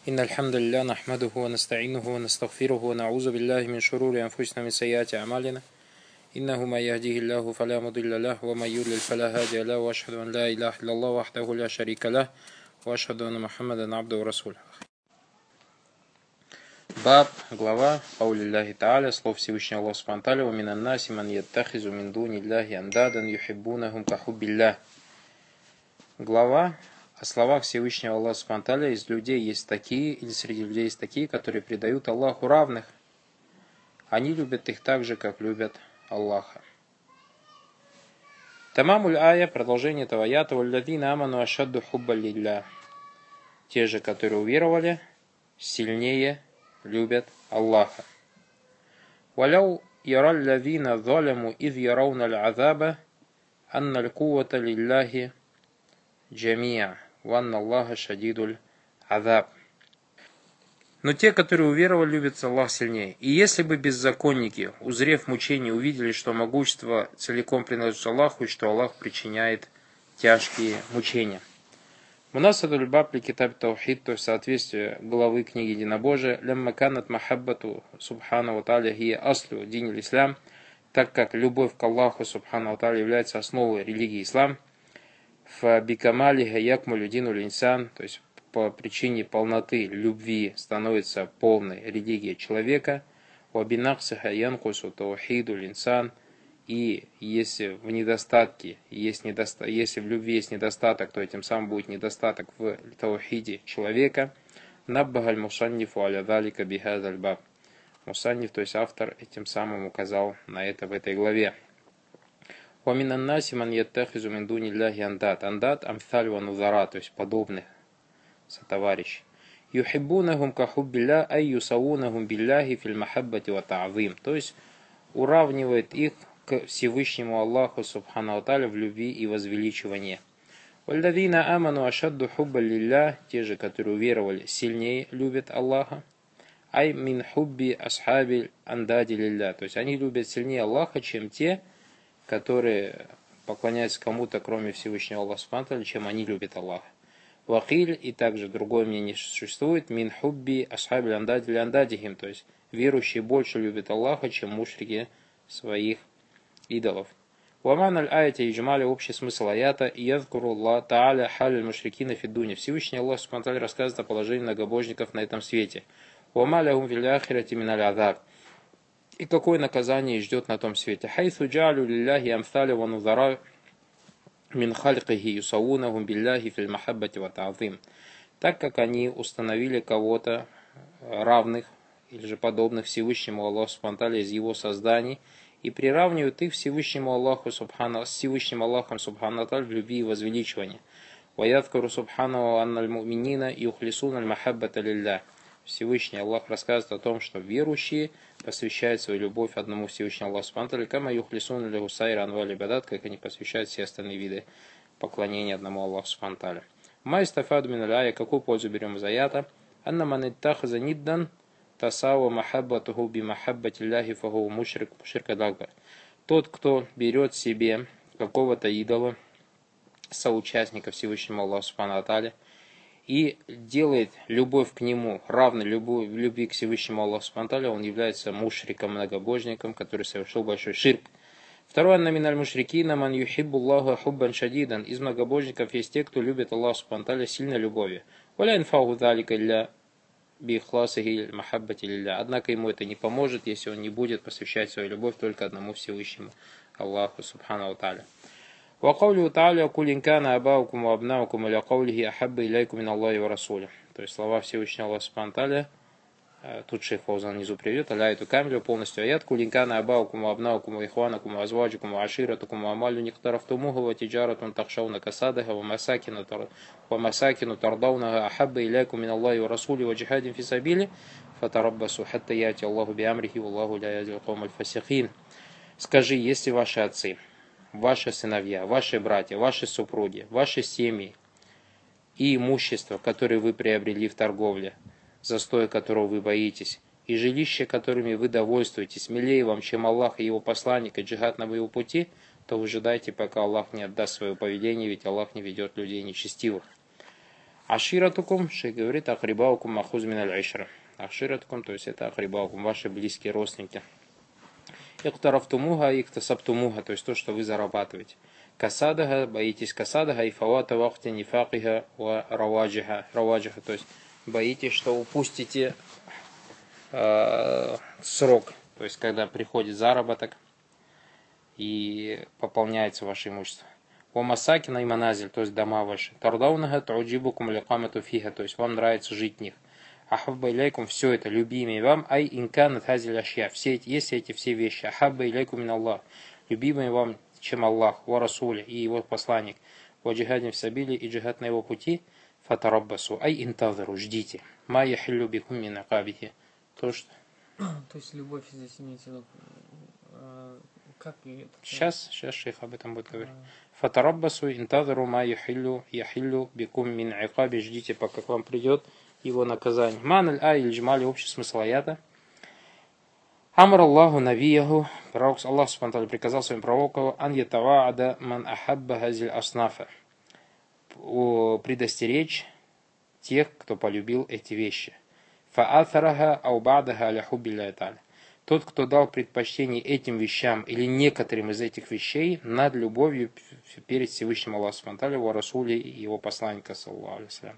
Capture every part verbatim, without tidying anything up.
إن الحمد لله نحمده ونستعينه ونستغفره ونعوذ بالله من شرور أنفسنا ومن سيئات أعمالنا إنه من يهديه الله فلا مضل له ومن يضلل فلا هادي له وأشهد أن لا إله إلا الله وحده لا شريك له وأشهد أن محمدا عبده ورسوله. Баб, глава, قول الله تعالى, слов Всевышнего Аллаха Субхану ва Тааля: ومن الناس من يتخذ من دون الله أندادا يحبونهم كحب الله. Глава о словах Всевышнего Аллаха Субхану ва Тааля: из людей есть такие, или среди людей есть такие, которые предают Аллаху равных. Они любят их так же, как любят Аллаха. Тамамуль ая, продолжение этого аята: валлазина аману ашадду хубба лилля. Те же, которые уверовали, сильнее любят Аллаха. Валяу яраль лазина заляму из ярауна аль-азаба анна аль-куввата лилляхи джамия ванна Аллаха шадидуль азаб. Но те, которые уверовали, любят Аллах сильнее. И если бы беззаконники, узрев мучения, увидели, что могущество целиком принадлежит Аллаху и что Аллах причиняет тяжкие мучения. Мунасабуль баб ли китаб таухид, то есть соответствие главы книги Единобожия, лямма канат махаббату субхану ва тааля хия аслю дин ислам, так как любовь к Аллаху субхану ва тааля является основой религии ислам, в бикамали хаякмулю дину линсан, то есть по причине полноты любви становится полной религия человека, у абинаксиха янкусу таухиду линсан. И если в недостатке, есть недоста... если в любви есть недостаток, то этим самым будет недостаток в таухиде человека. Наббагаль мусаннифу аля далика бихазаль баб. Мусанниф, то есть автор, этим самым указал на это в этой главе. Ваминан наси ман яттахизу мин дуни лляхи андат. Андат амфаль ва нузара, то есть подобных сотоварищей. Юхиббунахум кахуббилля ай юсавунахум билляхи фил махаббати ва та'зим. То есть уравнивает их к Всевышнему Аллаху Субхану ва Тааля в любви и возвеличивании. Вальдавина аману ашадду хубба лилля, те же, которые уверовали, сильнее любят Аллаха. Ай мин хубби асхаби андади лилля, то есть они любят сильнее Аллаха, чем те, которые поклоняются кому-то, кроме Всевышнего Аллаха Субхану ва Тааля, чем они любят Аллаха. Вахиль, и также другое мнение существует, мин хубби асхаби андади ляндадихим, то есть верующие больше любят Аллаха, чем мушрики своих идолов. Уаман аль-аяти иджмали, общий смысл аята: язкуру Аллах та'аля халь мушрикина фидуни. Всевышний Аллах Субхану ва Тааля рассказывает о положении многобожников на этом свете. Уамалахум фил ахирати миналь азаб. И какое наказание ждет на том свете. Хайсу джалю лилляхи амсаля ва нузара мин хальқихи юсауунахум билляхи фил махаббати ва та'зим. Так как они установили кого-то равных или же подобных Всевышнему Аллаху Субхану ва Тааля из его созданий, и приравнивают их Всевышнему Аллаху Субхану, с Всевышним Аллахом Субхану ва Тааля в любви и возвеличивании. Ваяткару Субхану анналь муминина юхлисун аль махаббата лилля. Всевышний Аллах рассказывает о том, что верующие посвящают свою любовь одному Всевышнему Аллаху Субхану ва Тааля, кама юхлисун аль гусайра анваль ибадат, как они посвящают все остальные виды поклонения одному Аллаху Субхану ва Тааля. Майстафаду мин аль-ая, какую пользу берем из аята? Анна ман иттахаза ниддан тасава махаббатуху би махаббати лляхи фаху мушрик мушрик адакбар. Тот, кто берет себе какого-то идола, соучастника Всевышнему Аллаху Субхану ва Тааля, и делает любовь к нему равной любовь, любви к Всевышнему Аллаху Субхану ва Тааля, он является мушриком, многобожником, который совершил большой ширк. Второе: анна миналь мушрикина ман юхиббу Аллаха хуббан шадидан. Из многобожников есть те, кто любит Аллаха Субхану ва Тааля сильной любовью. Валя инфаху залика илля бихласихи махаббати лилля. Однако ему это не поможет, если он не будет посвящать свою любовь только одному Всевышнему Аллаху Субхану ва Тааля. Ва каулиху тааля куль ин кана абаукум ва абнаукум иля каулихи ахабба иляйкум мин Аллахи ва расуля. То есть слова Всевышнего Аллаха Субхану ва Тааля, тут шейх Фаузан внизу приведет, аляйту камилю, полностью аят: куль ин кана абаукум ва абнаукум ва ихванакум ва азваджукум ва аширатукум ва амалю нихтарафтумуху ва тиджаратун тахшауна касадаха ва масакину ва масакину тардаунаха ахабба иляйкум мин Аллахи ва расули ва джихадин фи сабили фатараббасу хатта яти Аллаху би амрихи валлаху ля яhdил каумаль фасихин. Скажи, если ваши отцы, ваши сыновья, ваши братья, ваши супруги, ваши семьи и имущество, которое вы приобрели в торговле, застоя которого вы боитесь, и жилища, которыми вы довольствуетесь, милее вам, чем Аллах и его посланник, и джихад на его пути, то выжидайте, пока Аллах не отдаст свое поведение, ведь Аллах не ведет людей нечестивых. Аширатукум, шейх говорит, ахрибаукум махуз мин аль-ишра. Аширатукум, то есть это ахрибаукум, ваши близкие родственники. Иктарафтумуха, иктасабтумуха, то есть то, что вы зарабатываете. Касадаха, боитесь касадаха, и фавата вахти нифакиха, ва раваджиха, раваджиха, то есть боитесь, что упустите э, срок, то есть когда приходит заработок и пополняется ваше имущество. Вамасакина и маназиль, то есть дома ваши. Тардаунага тауджибукум ликамату фиха, то есть вам нравится жить в них. Ахабба иляйкум, все это любимые вам, ай инканат хазиль ашья, все эти, есть эти все вещи. Ахабба иляйкум мин Аллах, любимые вам, чем Аллах, ва Расуля и его посланник. Ва джихадин в сабиле и джихад на его пути. Фатараббасу, ай интазару, ждите. Ма яхиллю бикум мин акабихи. То, что... То есть любовь здесь имеется в виду. Как это? Сейчас, сейчас шейх об этом будет говорить. Фатараббасу интазару ма яхиллю яхиллю бикум мин акаби, ждите, пока к вам придет его наказание. Маналь ай иль джмали, общий смысл аята. Амар Аллаху навияху, пророк Аллах субхану приказал своим пророку, ан ятаваада ман ахабба хазиль аснафа, предостеречь тех, кто полюбил эти вещи. Фаатараха аубадаха аля хуббилля та'аля. Тот, кто дал предпочтение этим вещам или некоторым из этих вещей над любовью перед Всевышним Аллахом субхану ва тааля, ва Расули и его посланника саллаллаху алейхи ва саллям.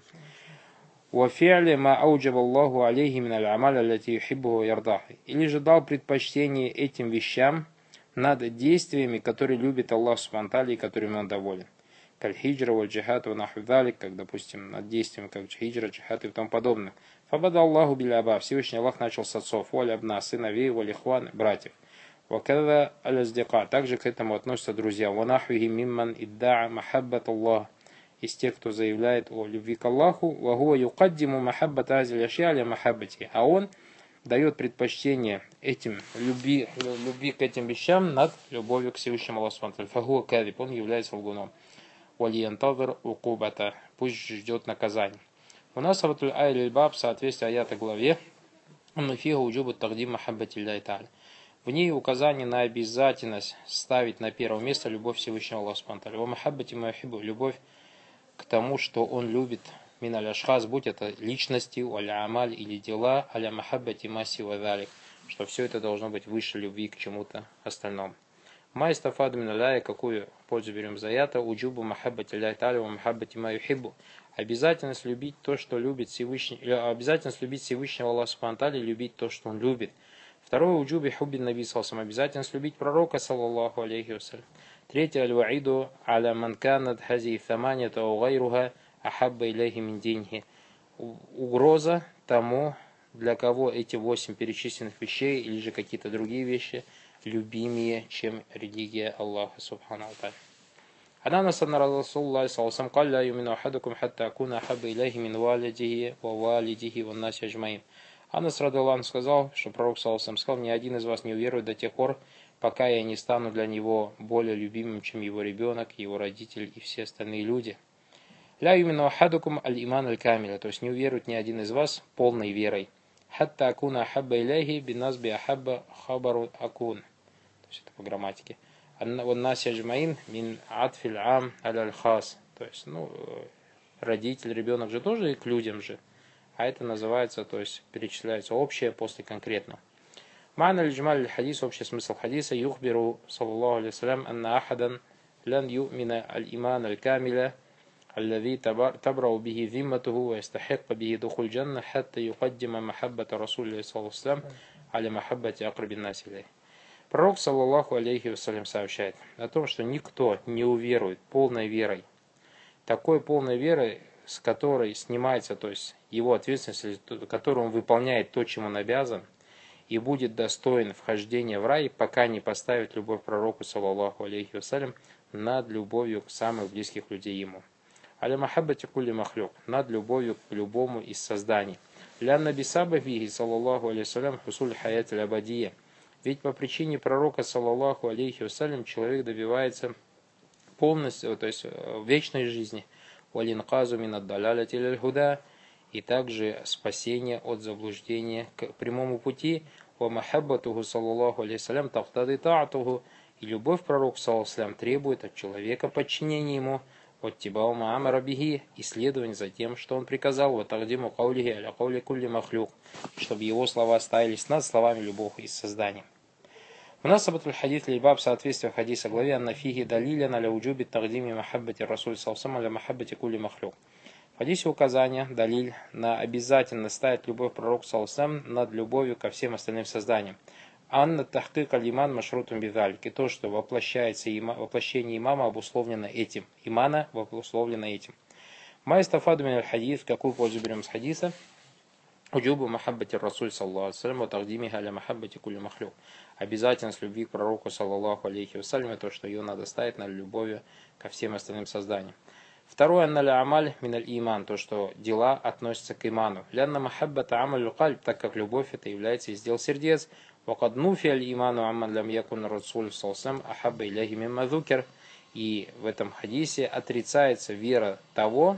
وَفِعْلِ مَا أَوْجَبَ اللَّهُ عَلَيْهِ مِنَ الْأَعْمَالِ الَّتِي يُحِبُّهُ وَيَرْضَاهُ. Или же дал предпочтение этим вещам над действиями, которые любит Аллах субхану ва тааля и которыми он доволен. Каль-хиджра, валь-джихад, ва-наху-далик, как, допустим, над действиями, как хиджра, джихад и тому подобное. Фабада Аллаху биля-аба, Всевышний Аллах начал с отцов, валь-абна, сыновей, валь-ихван, братьев. Вакада аль-аздика, также к этому относятся друзья. Ва-нахуихи мимман идда'a махаббат Аллах, из тех, кто заявляет о любви к Аллаху, вагуа юкаддиму махаббат азиль ашьяля махаббати, а он дает предпочтение этим любви, любви к этим вещам над любовью к Всевышнему Аллаху субхану ва тааля. Фагуа кадиб, он является лгуном. Валиянтазир укубата, пусть ждет наказание. У нас ратуль айль баб, в соответствии аята главе, фига уджубу тагдим махаббатилляхи та'аля. В ней указание на обязательность ставить на первое место любовь Всевышнего Аллаха субхану ва тааля. Ва махаббати ма юхиббу, любовь к тому, что он любит, мин аль-ашхаз, будь это личности, аля-амаль или дела, аля махаббати маси ва далик, что все это должно быть выше любви к чему-то остальному. Майстафад мин аляя, какую пользу берем за аята, уджубу махаббати ляхи та'аля ва махаббати ма юхиббу. Обязательность любить то, что любит Всевышний, обязательность любить Всевышнего Аллаха субхану ва тааля, любить то, что он любит. Второе, уджуби хуббин наби саллаллаху, обязательность любить пророка саллаллаху алейхи вассалям. Третье, аль-ваиду аля ман канат хази тhamанията ау гайруха ахабба иляхи мин динхи. Угроза тому, для кого эти восемь перечисленных вещей или же какие-то другие вещи любимее, чем религия Аллаха субхану ва тааля. Ананас анна Расулуллахи саллаллаху алейхи ва саллям каль ла юмину ахадукум хатта акуна ахабба иляхи мин валидихи ва валидихи ва наси аджмаин. Анас радиллаху сказал, что пророк саллаллаху алейхи ва саллям сказал, ни один из вас не уверует до тех пор, пока я не стану для него более любимым, чем его ребенок, его родитель и все остальные люди. Ля юмину ахадукум аль-иман аль-камиля, то есть не уверует ни один из вас полной верой. Хатта акуна ахабба иляхи биназби ахабба хабару акун. То есть это по грамматике. Наси аджмаин мин атфиль ам аль-аль-хас. То есть, ну, родитель, ребенок же тоже и к людям же. А это называется, то есть перечисляется общее после конкретного. Ма'на аль-джмаль аль-хадис, общий смысл хадиса, юхбиру саллаллаху алейхи ва саллям, анна ахадан лан ю'мина аль-иман аль-камиля, аллази табрау бихи зимматуху ва ястахикка бихи духуль джанна, хатта юкаддима махаббата расулли саллаллаху алейхи ва саллям, аля махаббати акрабин наси илейхи. Пророк саллаллаху алейхи ва саллям сообщает о том, что никто не уверует полной верой, такой полной верой, с которой снимается, то есть его ответственность, которую он выполняет то, чем он обязан, и будет достоин вхождения в рай, пока не поставит любовь к пророку саллаллаху алейхи ва саллям над любовью к самых близких людей ему. Аля махаббати кулли махлюк, над любовью к любому из созданий. Ля набисаба бихи саллаллаху алейхи ва саллям хусуль хаят аль-абадия. Ведь по причине пророка саллаллаху алейхи ва саллям человек добивается полностью, то есть вечной жизни. Валинказу мин ад-далаляти иль-худа, и также спасение от заблуждения к прямому пути. Ва махаббатуху саллаллаху алейхи ва саллям тахтады та'атуху, и любовь к пророку саллаллаху алейхи ва саллям требует от человека подчинения ему. Оттибау маамара бихи, исследование за тем, что он приказал, вот тагдиму каулихи аля каули кулли махлюк, чтобы его слова ставились над словами любого из созданий. У нас абатуль хадис лильбаб в соответствии в хадиса главе аннафихи далиля на ляуджуби тагдими махаббати расуль салсам аля махаббати кулли махлюк. В хадисе указание, далиль, на обязательно ставить любовь пророку салсам над любовью ко всем остальным созданиям. Анна тахкик аль-иман машрутум бидалик. И то, что воплощается има, воплощение имама обусловлено этим. Имана обусловлено этим. Майстафаду мин аль-хадис, какую пользу берем с хадиса? Уджубу махаббати расуль саллаху алейхи вассалям, тагдимиха аля махаббати кулли махлюк. Обязательность любви к пророку саллаллаху алейхи вассалям, то, что ее надо ставить над любовью ко всем остальным созданиям. Второе, анналя амаль миналь иман, то, что дела относятся к иману. Лянна махаббата амаль кальб, так как любовь это является из дел сердец. Вакад нуфи аль иману амман лям якун расуль салсам ахабба иляхи мимма зукер. И в этом хадисе отрицается вера того,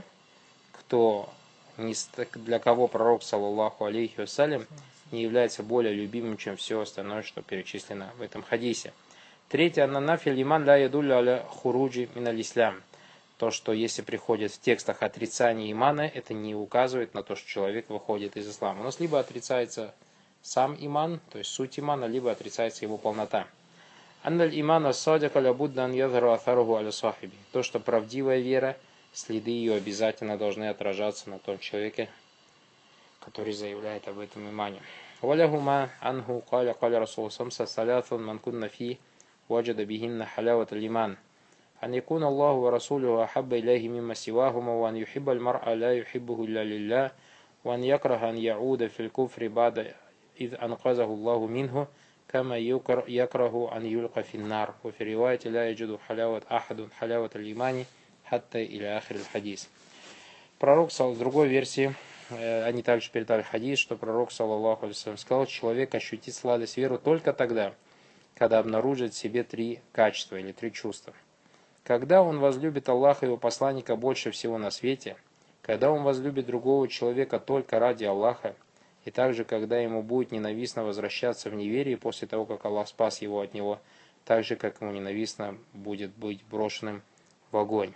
кто не, для кого пророк саллаллаху алейхи вассалям не является более любимым, чем все остальное, что перечислено в этом хадисе. Третье, анна нафи аль иман ля ядулля аля хуруджи миналь ислам. То, что если приходит в текстах отрицание имана, это не указывает на то, что человек выходит из ислама. У нас либо отрицается сам иман, то есть суть имана, либо отрицается его полнота. Анналь имана садика лябуддан ядхару атаруху аля сахиби. То, что правдивая вера, следы ее обязательно должны отражаться на том человеке, который заявляет об этом имане. Валяхума анху каля каля расул самса саляфун манкунна фи ваджада бихинна халяват аль-иман. أن يكون الله ورسوله أحب إليه مما سواهما وأن يحب المرء لا يحبه إلا لله وأن يكره أن يعود في الكفر بعد إذ أنقذه الله منه كما يكره أن يلقى في النار وفي رواية لا يجد حلاوة أحد حلاوة الإيمان حتى إلى آخر الحديث. Пророк, в другой версии, они также передали хадис, что пророк, саллаллаху алейхи ва саллям, сказал, человек ощутит сладость веры только тогда, когда обнаружит в себе три качества или три чувства. Когда он возлюбит Аллаха и его посланника больше всего на свете, когда он возлюбит другого человека только ради Аллаха, и также, когда ему будет ненавистно возвращаться в неверие после того, как Аллах спас его от него, так же, как ему ненавистно будет быть брошенным в огонь.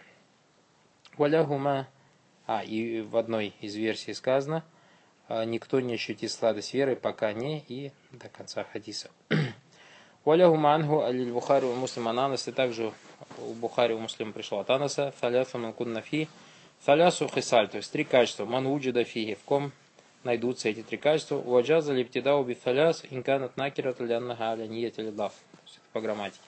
Валяхума, а, и в одной из версий сказано, никто не ощутит сладость веры, пока не, и до конца хадиса. Валяхума анху аль Бухари у Муслима ананас, и также у Бухари у Муслима пришло от Анаса, фаляфа манкунна фи, фалясу хисаль, то есть три качества, ман уджида фиги, в ком найдутся эти три качества, уаджаза липтидау би фаляс, инканат накират ляннаха аля ният лидав, то есть это по грамматике.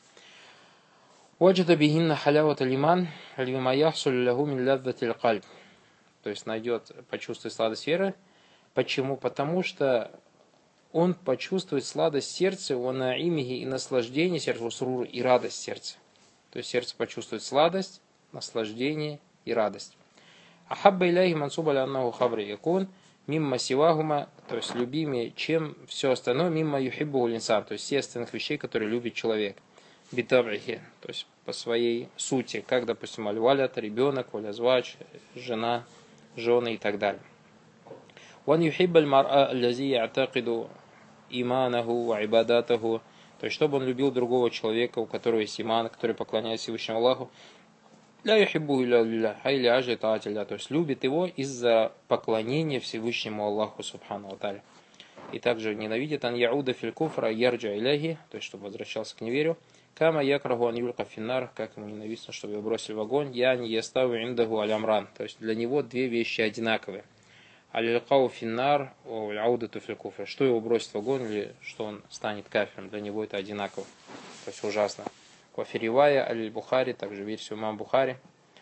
Уаджида бихинна халяват алиман, лима яхсуль лягу мин ляддатил кальб, то есть найдет, почувствует сладость веры. Почему? Потому что он почувствует сладость сердца, у наимихи и наслаждение сердца, сурур и радость сердца. То есть сердце почувствует сладость, наслаждение и радость. Ахабба иляхи мансуба ляннаху хабри якун мимма сивахума, то есть любимее, чем все остальное, мимма юхиббу линсан, то есть все остальных вещей, которые любит человек. Битабрихи, то есть по своей сути, как, допустим, аль-валят, ребенок, валязвач, жена, жены и так далее. Ван юхиббаль мар'a аллази я'такиду иманаху ва ибадатаху, то есть чтобы он любил другого человека, у которого есть иман, который поклоняется Всевышнему Аллаху, ля юхиббу илля лилля, а илля ажи таатилля, то есть любит его из-за поклонения Всевышнему Аллаху субхану ва тааля. И также ненавидит ан яуда фил куфра ярджа иляхи, то есть чтобы возвращался к неверию, кама якраху ан юлька финнар, как ему ненавистно, чтобы его бросили в огонь, я не яставу индаху алямран, то есть для него две вещи одинаковые. Аль-Кау финнар, аудату фил куфра. Что его бросит в огонь или что он станет кафиром, для него это одинаково. То есть ужасно. Вафиривая аль-Бухари, также версию имам Бухари.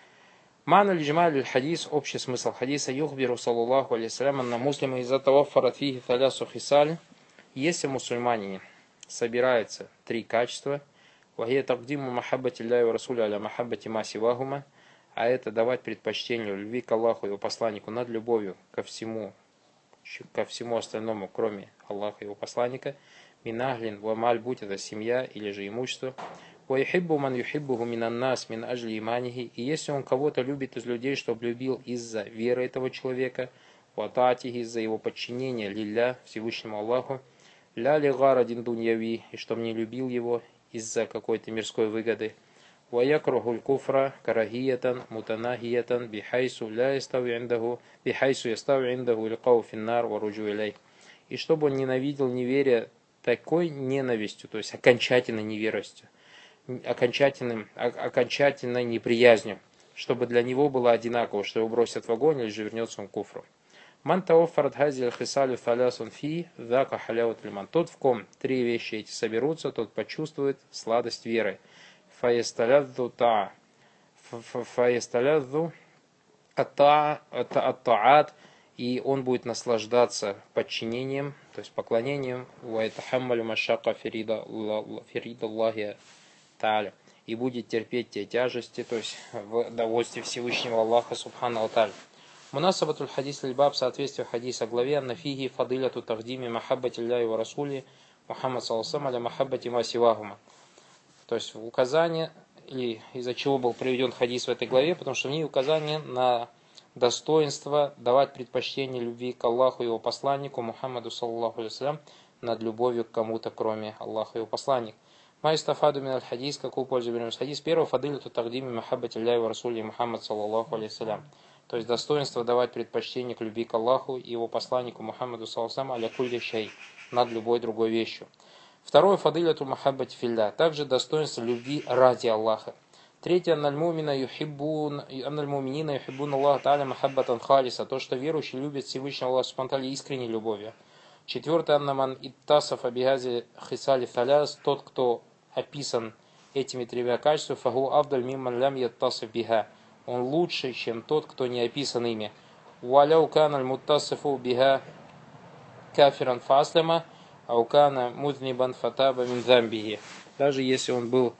Ман аль-Джималь аль-Хадис, общий смысл хадиса, юхбиру саллаллаху алейсалям, на муслима из-за того фарафихи талясу хисаль. Если мусульмане собираются три качества, вахия тагдиму махаббати лляхи ва расуля аля махаббати ма сивахума, а это давать предпочтение любви к Аллаху и его посланнику над любовью ко всему, ко всему остальному, кроме Аллаха и его посланника. Минаглин вамаль, будь это семья или же имущество. Ваихиббу ман юхиббуху минаннас мин ажли иманихи. И если он кого-то любит из людей, чтобы любил из-за веры этого человека, вататихи, из-за его подчинения лилля, Всевышнему Аллаху, ля лигар один дуньяви, и чтобы не любил его из-за какой-то мирской выгоды. ويكره الكفر كراهية متناهية بحيث لا يستوي عنده بحيث يستوي عنده القاء في النار ورجوع إليه. И чтобы он ненавидел неверие такой ненавистью, то есть окончательной неверностью, окончательным, окончательной неприязнью, чтобы для него было одинаково, что его бросят в огонь или же вернется он к куфру. Ман тауффарат хазиль хисалю талясун фи зака халяват лиман. Тот, в ком три вещи эти соберутся, тот почувствует сладость веры. Фаесталядду та, фаесталядду ат-таат, и он будет наслаждаться подчинением, то есть поклонением, ваэтахаммалю машака фирида Аллахи та'аля, и будет терпеть те тяжести, то есть в довольстве Всевышнего Аллаха субхану ва та'аля. Мунасабатуль хадис аль-баб, соответствие хадиса главе, нафиги фадиляту тахдими махаббати Аллахи ва расули Мухаммад саллаллаху аля махаббати ма сивахума. То есть в указание, или из-за чего был приведен хадис в этой главе, потому что в ней указание на достоинство давать предпочтение любви к Аллаху и его посланнику Мухаммаду саллаллаху алейхи над любовью к кому-то, кроме Аллаха и его посланника. Майстафаду мин аль-хадис, какую пользу берем из хадис? Первого фадиляту тахдими махаббати Аллахи ва расули Мухаммад саллаллаху алейхи. То есть достоинство давать предпочтение к любви к Аллаху и его посланнику Мухаммаду саллаллаху аля кулли шей, над любой другой вещью. Второе фадиляту махаббати филля, также достоинство любви ради Аллаха. Третье, аннальмумина юхиббун, аннальмуминина юхиббун Аллах та'аля махаббатан халиса, то, что верующие любят Всевышнего Аллаха субхану ва та'аля искренней любовью. Четвертое, аннаман иттасаф абигази хисали фаляс, тот, кто описан этими тремя качествами, фагу авдаль мимман лям яттасаф биха, он лучше, чем тот, кто не описан ими. Валяу каналь муттасафу биха кафиран фаслема, аукана музнибан фатаба мин замбихи. Даже если он был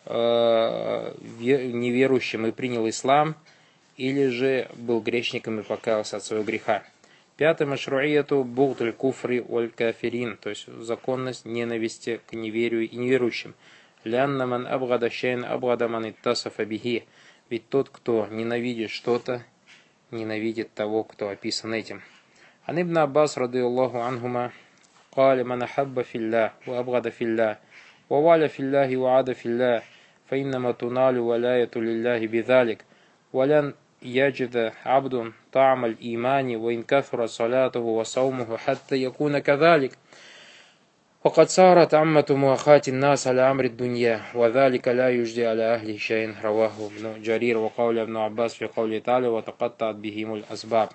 э, неверующим и принял ислам, или же был грешником и покаялся от своего греха. Пятое, машруияту бугтуль куфри оль кафирин, то есть законность ненависти к неверию и неверующим. Лянна ман абгада шейн абгада ман иттасафа бихи. Ведь тот, кто ненавидит что-то, ненавидит того, кто описан этим. Ан ибн Аббас радийаллаху анхума قال من أحب في الله وأبغض في الله ووالى في الله وعاد في الله فإنما تنال ولاية لله بذلك ولن يجد عبد طعم الإيمان وإن كثر صلاته وصومه حتى يكون كذلك وقد صارت عامة مؤاخاة الناس على أمر الدنيا وذلك لا يجدي على أهله شيء. رواه ابن جرير وقول ابن عباس في قوله تعالى وتقطعت بهم الأسباب.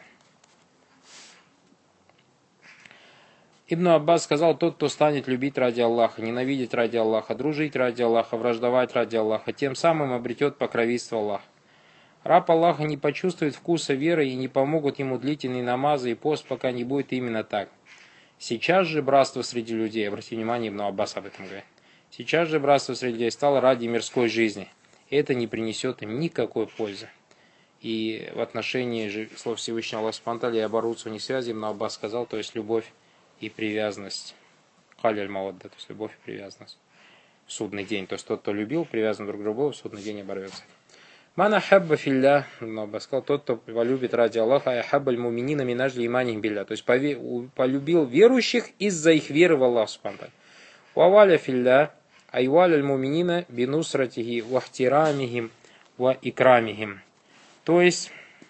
Ибн Аббас сказал: тот, кто станет любить ради Аллаха, ненавидеть ради Аллаха, дружить ради Аллаха, враждовать ради Аллаха, тем самым обретет покровительство Аллаха. Раб Аллаха не почувствует вкуса веры и не помогут ему длительные намазы и пост, пока не будет именно так. Сейчас же братство среди людей, обратите внимание, Ибн Аббас об этом говорит, сейчас же братство среди людей стало ради мирской жизни. Это не принесет им никакой пользы. И в отношении же слов Всевышнего Аллаха субхану ва та'аля и оборудования связи Ибн Аббас сказал, то есть любовь и привязанность. Халяль мавадда, то есть любовь и привязанность. В судный день. То есть тот, кто любил, привязан друг к другу, в судный день оборвется. Мана хабба филля, сказал, тот, кто полюбит ради Аллаха, а хаббаль муминина минажли иманихим билля. То есть полюбил верующих из-за их веры в Аллах субхану ва та'аля. Ваваля филля, айваль муминина бинусратихи вахтирамихим ва икрамихим. То есть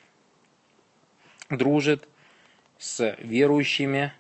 дружит с верующими,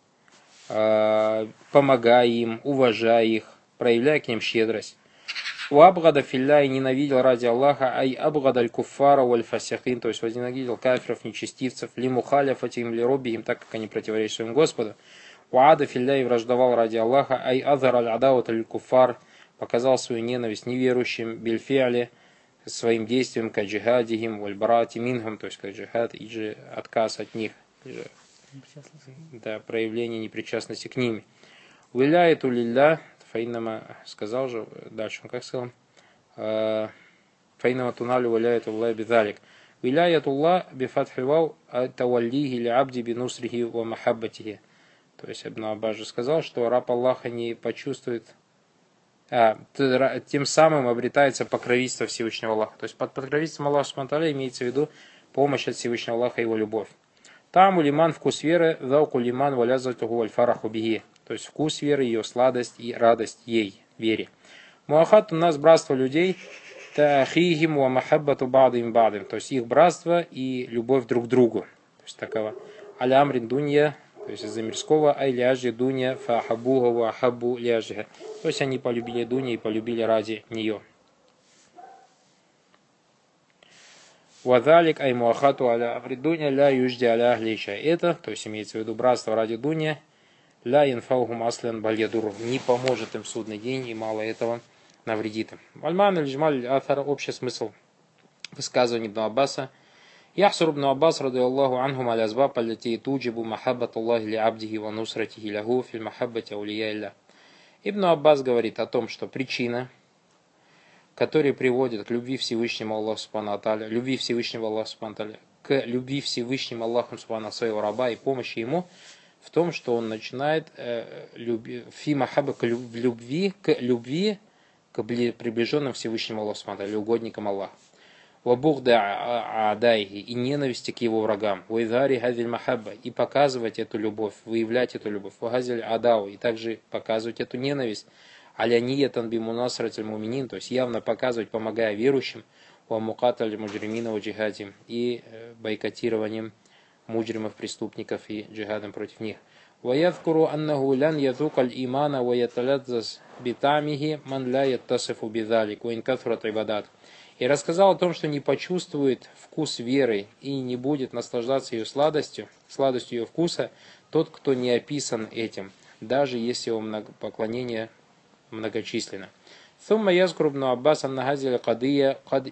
помогая им, уважая их, проявляя к ним щедрость. У абгада филля и ненавидел ради Аллаха, ай абгада аль-куффара валь-фасихин, то есть возненавидел кафиров, нечестивцев, лимухаляфатим лироббихим, так как они противоречат своему Господу. У ада филля и враждовал ради Аллаха, ай азар аль-адават аль-куффар, показал свою ненависть неверующим, бильфи'али, своим действием, к джихадихим, валь-барати минхам, то есть к джихад и же отказ от них, да, проявление непричастности к ним. Уиляету лилля, фаиннама, сказал же, дальше он как сказал, фаиннама туналю уиляету Аллах бидалик. Уиляету Аллах бифатхивау таваллихи ли абди бинусрихи ва махаббатихи. То есть Ибн Аббас же сказал, что раб Аллаха не почувствует, а, тем самым обретается покровительство Всевышнего Аллаха. То есть под покровительством Аллаха субхану ва та'аля имеется в виду помощь от Всевышнего Аллаха и его любовь. Там улиман вкус веры, зауку лиман валязатуху альфараху биги. То есть вкус веры, ее сладость и радость ей, вере. Муахат у нас братство людей, таахихим ва махаббату ба'дим ба'дим, то есть их братство и любовь друг к другу. То есть такова. Аля амрин дунья, то есть из-за мирского, ай ляжи дунья фа ахабуха ва ахабу ляжиха. То есть они полюбили дунья и полюбили ради нее. Вадалик ай муахату аля амри дунья ля южди аля ахлиша. Это, то есть имеется в виду братство ради дунья, ля инфаухум аслен бальядур, не поможет им в судный день, и мало этого навредит им. Вальман аль-джмаль афар, общий смысл высказывания Ибн Аббаса. Яхсур Ибн Аббас, ради Аллаху анхум аля азбаб, аллати туджибу махаббат Аллахи ли абдихи ва нусратихи лягу филь махаббати аулия илля. Ибн Аббас говорит о том, что причина, которые приводят к любви Всевышнему Аллаху Субхану ва Тааля, любви Всевышнего Аллаха Субхану ва Тааля, к любви Всевышнему Аллаху Субхану своего раба и помощи ему, в том, что он начинает э, люби, фи махаба к любви, к любви к приближенным Всевышнему Аллаху Субхану ва Тааля, угодникам Аллаха. Вабухда адайхи, и ненависти к его врагам. Вайдари хазиль махаба, и показывать эту любовь, выявлять эту любовь. Вахазиль адау, и также показывать эту ненависть. Аляниятан бимунасратиль муминин, то есть явно показывать, помогая верующим, ва мукаталь муджримина ва джихадим, и бойкотированием муджримов, преступников и джихадом против них. Ваядкуру аннаху лян язукаль имана ва яталядзас битамихи ман ля яттасифу бидалик ва инкафрат ибадат. И рассказал о том, что не почувствует вкус веры и не будет наслаждаться ее сладостью, сладостью ее вкуса, тот, кто не описан этим, даже если его поклонение многочисленно. ثم يذكر ابن عباس أن هذه القضية قد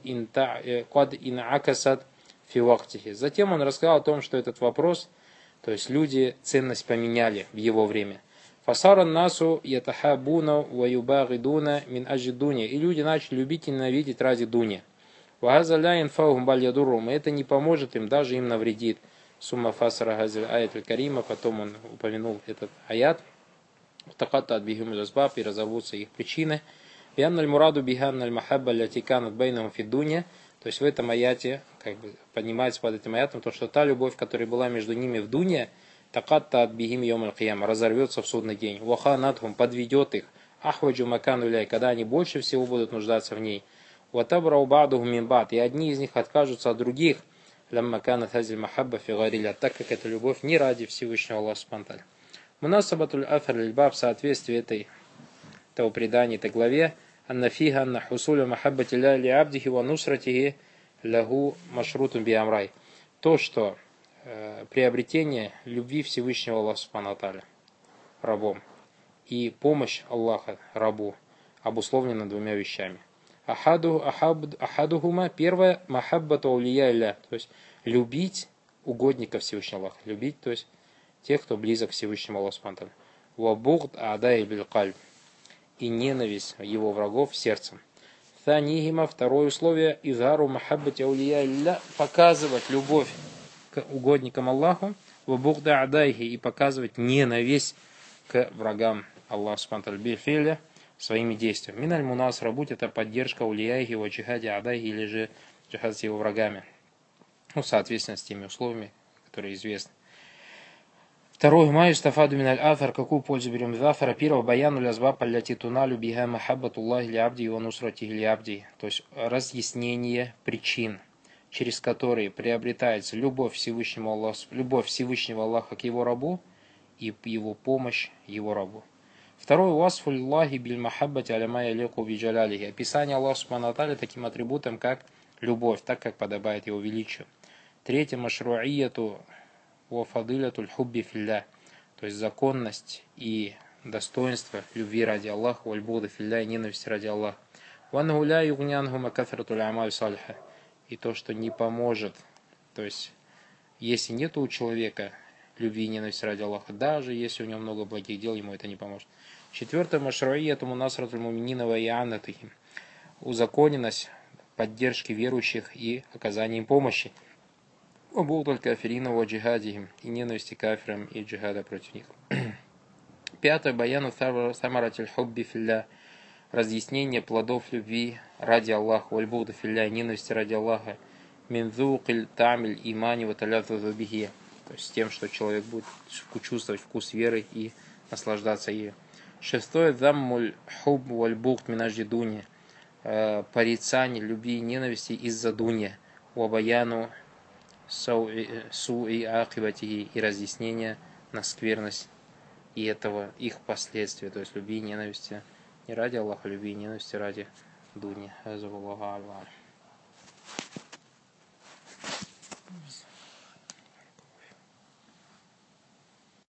قد انعكست في وقته. Затем он рассказал о том, что этот вопрос, то есть люди ценность поменяли в его время. فصار الناس يتحابون ويباغضون من أجل الدنيا. И люди начали любить и ненавидеть ради дуни. وهذا لا ينفعهم بل يضرهم. Это не поможет им, даже им навредит. ثم فسر هذه الآية الكريمة. Потом он упомянул этот аят. وتقطعت بهم الأسباب, и разорвутся их причины. بأن المراد بها أن المحبة التي كانت بينهم في الدنيا. То есть в этом аяте, как бы поднимается под этим аятом, то, что та любовь, которая была между ними в дуне, такатта бихим йом аль-кияма, разорвется в судный день. Ваханатхум, подведет их. Ахваджу макану ляй, когда они больше всего будут нуждаться в ней. Ватабрау ба'духум мин ба'д, и одни из них откажутся от других. Лямма канат хазиль махабба фи гариля, так как эта любовь не ради Всевышнего Аллаха субхану ва тааля. Мунасабатуль афар лильбаб, в соответствии этой того предания, этой главе, анна фиха анна хусуля махаббати ля ли абдихи ва нусратихи лягу машрутун би амрай. То, что э, приобретение любви Всевышнего Аллаха субхану ва тааля рабом и помощь Аллаха рабу обусловлена двумя вещами. Ахаду, ахаб, ахадухума, первое, махаббату аулия илля, то есть любить угодников Всевышнего Аллаха, любить, то есть тех, кто близок к Всевышнему Аллаху субхану ва тааля. Ва бугд адай биль кальб, и ненависть его врагов сердцем. Танихима, второе условие, изгару махаббати аулия илля, показывать любовь к угодникам Аллаху, вабухда адайхи, и показывать ненависть к врагам Аллаха субхану ва тааля бифиля, своими действиями. Миналь мунасра, будь это поддержка улияйхи, ва джихади адайхи, или же джихад с его врагами. Ну, соответственно, с теми условиями, которые известны. Второй, маю стафаду миналь афар, какую пользу берем из афара? Первого, баяну лязбаб алляти туналю биха махаббатуллахи ли абди ва нусратихи ли абди. То есть разъяснение причин, через которые приобретается любовь Всевышнего Аллаха, любовь Всевышнего Аллаха к его рабу и его помощь его рабу. Второй, васфуллахи биль махаббати аляма ялику би джалялихи. Описание Аллаха субхану ва тааля таким атрибутом, как любовь, так как подобает его величию. Третье, машруияту ва фадилятуль хубби филля, то есть законность и достоинство любви ради Аллаха, вальбуда филля, и ненависти ради Аллаха. Ваннаху ля югнянхума кафратуль амаль салиха, и то, что не поможет, то есть если нет у человека любви и ненависти ради Аллаха, даже если у него много благих дел, ему это не поможет. Четвертое, машруияту мунасратуль муминина ва ианатухим, узаконенность поддержки верующих и оказания им помощи. Обулталь кафирина ва джихадихим, и ненависти кафирам и джихада против них. Пятое, баяну самаратиль хубби филля, разъяснение плодов любви ради Аллаха, вальбуда филля, ненависти ради Аллаха, минзукиль тамиль имани ва талязу бихи, то есть тем, что человек будет чувствовать вкус веры и наслаждаться ею. Шестое, заммуль хубб вальбухт минажди дуни, э, порицания, любви и ненависти из-за дунья. Уабаяну суи акибатихи, и разъяснение на скверность и этого их последствия, то есть любви и ненависти не ради Аллаха, любви и ненависти ради дуни.